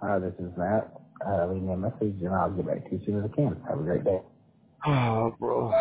This is Matt. Leave me a message and I'll get back to you as soon as I can. Have a great day. Oh, bro.